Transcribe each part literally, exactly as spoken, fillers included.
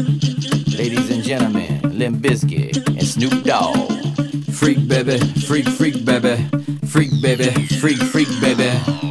Ladies and gentlemen, Limp Bizkit and Snoop Dogg. Freak baby, freak, freak baby, freak baby, freak, freak baby.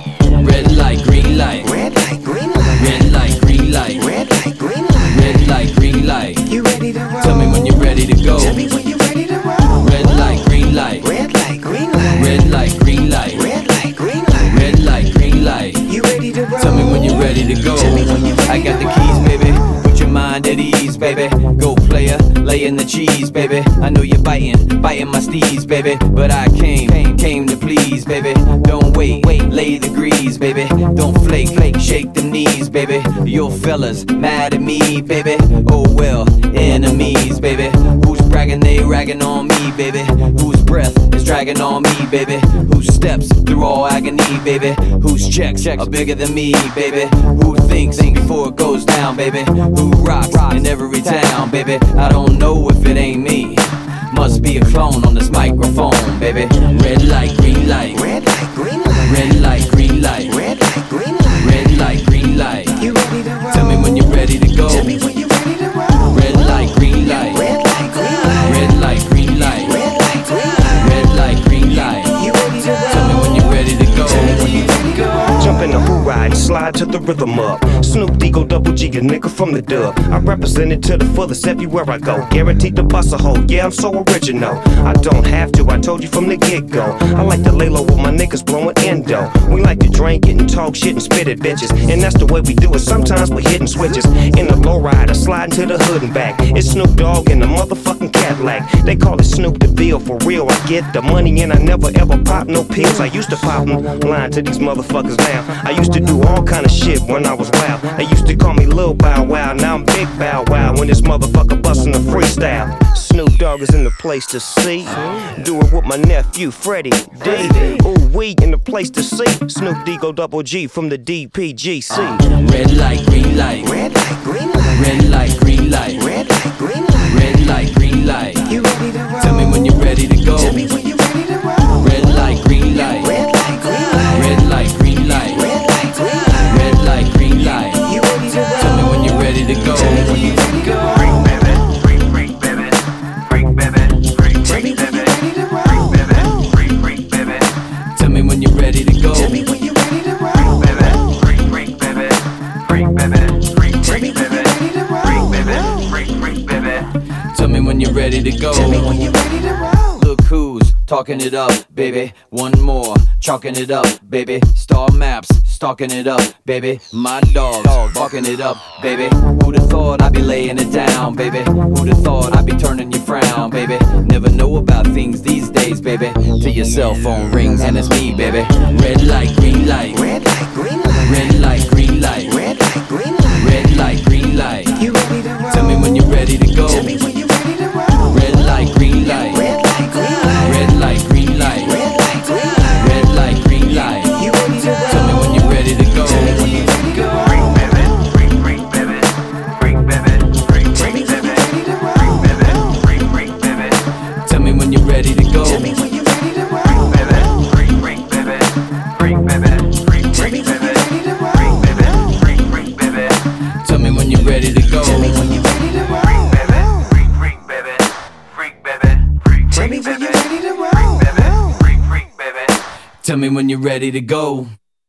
Red light, green light, red light, green light, red light, green light, red light, green light, red light, green light. You ready to roll? Tell me when you're ready to go. Tell me when you're ready to roll. Red light, green light, red light, green light, red light, green light, red light, green light, red light, green light. You ready to roll? Tell me when you're ready to go. Tell me when you're ready I got to the keys, baby. Put your mind at ease, baby. Go player, laying the cheese, baby. I know you're biting, biting my steez, baby. But I came, came, came to please, baby. Don't wait, wait, lay the grease, baby. Don't flake, flake, shake them knees, baby. Your fellas mad at me, baby. Oh well, enemies, baby. Who's bragging, they ragging on me, baby. Whose breath is dragging on me, baby. Whose steps through all agony, baby. Whose checks are bigger than me, baby. Who thinks before it goes down, baby. Who rocks in every town, baby. I don't know if it ain't me. Must be a clone on this microphone, baby. Red light, green light, red light, green light, red light, green light, red light, green light, red light, green light. You ready to roll? Tell me when you're ready to go. Tell me when you're ready to roll. Red light, green light, red light, green light, red light, green light, red light, green light, red light, green light. You ready to roll? Tell me when you're ready to go. Tell me when you're ready to go. Jump in the who ride and slide to the rhythm up. Snoop Dogg, double G, a nigga from the dub. I represent it to the fullest everywhere I go. Guaranteed to bust a hole, yeah, I'm so original. I don't have to, I told you from the get-go. I like to lay low with my niggas blowing endo. We like to drink it and talk shit and spit it, bitches. And that's the way we do it, sometimes we hitting switches. In the low rider, sliding to the hood and back. It's Snoop Dogg in the motherfucking Cadillac. They call it Snoop the Bill, for real, I get the money and I never ever pop no pills. I used to pop them, lying to these motherfuckers now. I used to do all kind of shit when I was wild. They used to call me Lil Bow Wow, now I'm Big Bow Wow. When this motherfucker bustin' the freestyle, Snoop Dogg is in the place to see. Do it with my nephew Freddie D. Ooh, we in the place to see. Snoop Dogg, double G from the D P G C. Red light, green light, red light, green light, red light, green light, red light, green light, red light, green light. You ready to roll? Tell me when you're ready to go. Tell me when you're ready to roll. Red light, green light, red light, green light, red light, green light, red light, green light, red light, green light. You ready to roll? Tell me when you're ready to go. Tell me when you're ready to go. Freak baby, freak freak baby, freak baby, freak Tell me freak when baby, you're ready to roll. freak baby, freak freak baby, Tell me when you're ready to go. Tell me when you're ready to roll. baby, freak freak baby, freak baby, freak Tell me freak when you're baby, ready to roll. freak baby, freak freak baby. Tell me when you're ready to go. Tell me when you're ready to roll. Look who's talking it up, baby. One more, chalking it up, baby. Star maps, stalking it up, baby. My dog, barking it up, baby. Who'da thought I'd be laying it down, baby? Who'da thought I'd be turning your frown, baby? Never know about things these days, baby. Till your cell phone rings and it's me, baby. Red light, green light, Red light, green light, red light, green light, red light, green light. red light, green light. You ready to roll? Tell me when you're ready to go. Tell me when you're ready to roll. Red light, green light, Red light, green light, red light, green light, red light, green light. red light, green light. You ready to roll? Tell me when you're ready to go. Tell me when you're ready to go. Freak baby, freak freak baby, freak baby, freak Tell me freak when baby, you're ready to freak roll. baby, freak freak baby, Tell me when you're ready to go. Tell me when you're ready to freak roll. baby, freak freak baby, freak baby, freak Tell freak me when baby, you're ready to roll. freak baby, freak freak baby, Tell me when you're ready to go. Tell me when you're ready to roll. freak baby, freak freak baby, freak baby, freak Tell me freak when you're baby, ready to freak roll. baby, freak freak baby. Tell me when you're ready to go.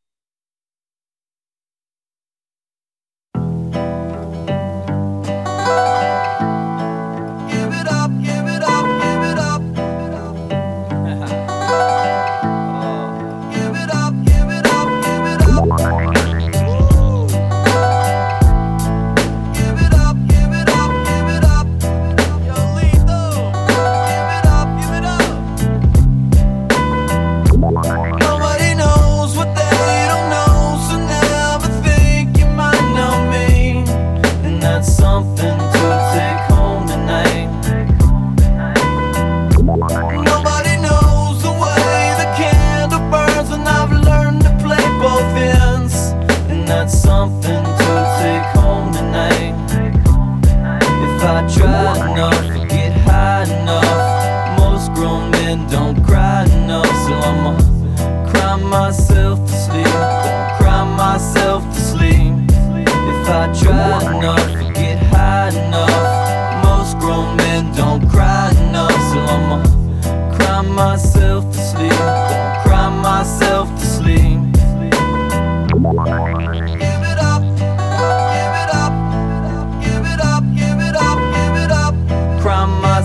Give it up, give it up, give it up. Give it up, give it up, give it up. Give it up, give it up, give it up. Yo, Lethal. Give it up, give it up. Nobody knows what they don't know, so never think you might know me. And that's something to take home tonight. Nobody knows the way the candle burns, and I've learned to play both ends. And that's something to take home tonight. If I try enough to get high enough, most grown men don't cry enough, so I'ma cry myself to sleep. Gonna cry myself to sleep. If I try enough to get high enough,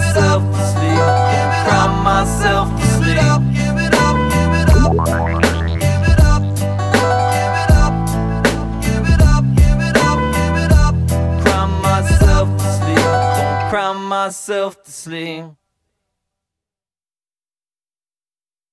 myself to sleep. Don't cry myself to sleep. Give it up, give it up, give it up, give it up, give it up, give it up, give it up. Cry myself to sleep. Don't cry myself to sleep.